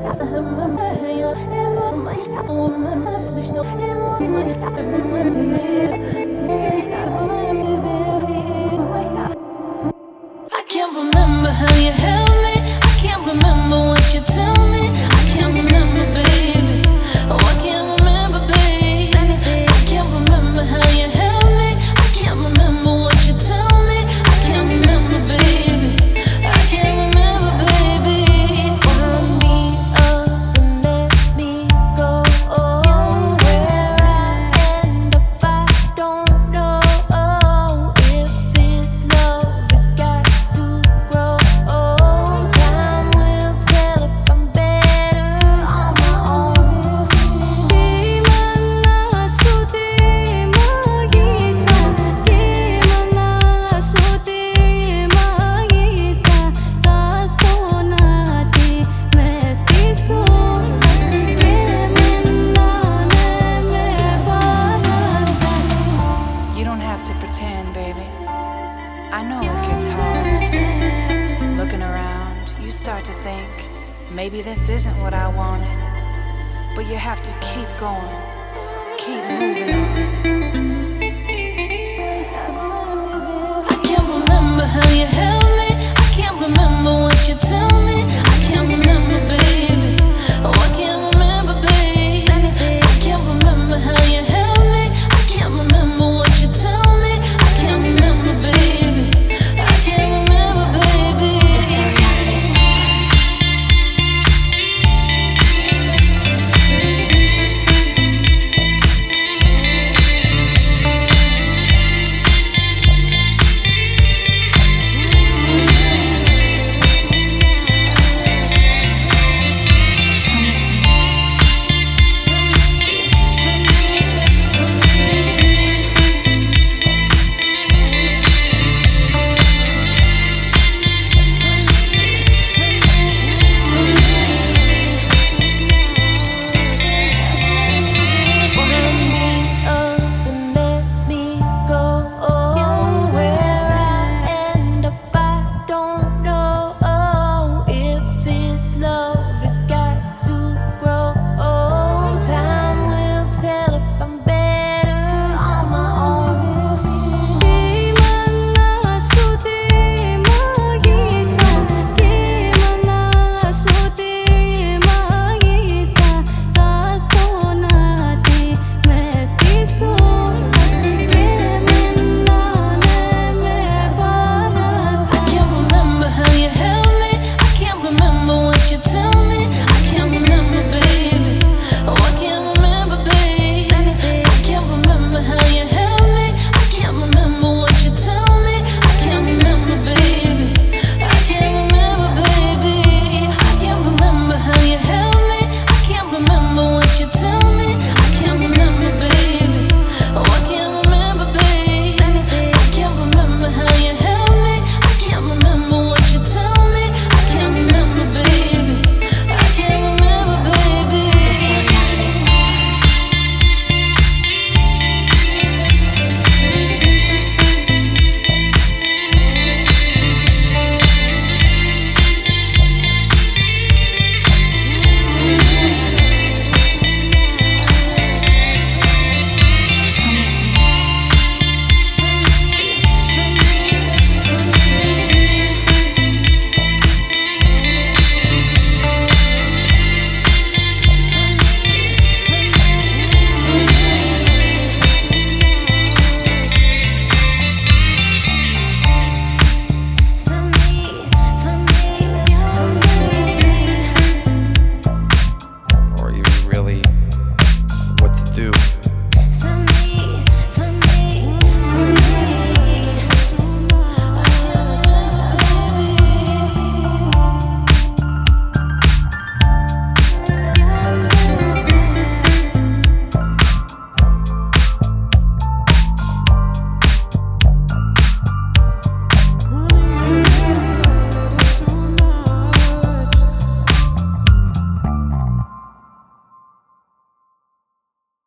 can't remember how you held me. I can't remember what you tell me. I can't remember, baby. Oh, I can't remember, baby. I can't remember how you held me. I can't remember what you tell me. I can't remember, baby. I can't remember, baby. Wind me up and let me go. Where I end up, I don't know. If it's love, it's got to grow. Time will tell if I'm better on my own. Di mana sudi mag-isa, di mana sudi mag-isa. Tato na di metiso, You don't have to pretend, baby. I know it gets hard. Looking around, you start to think, maybe this isn't what I wanted. But you have to keep going, keep moving on.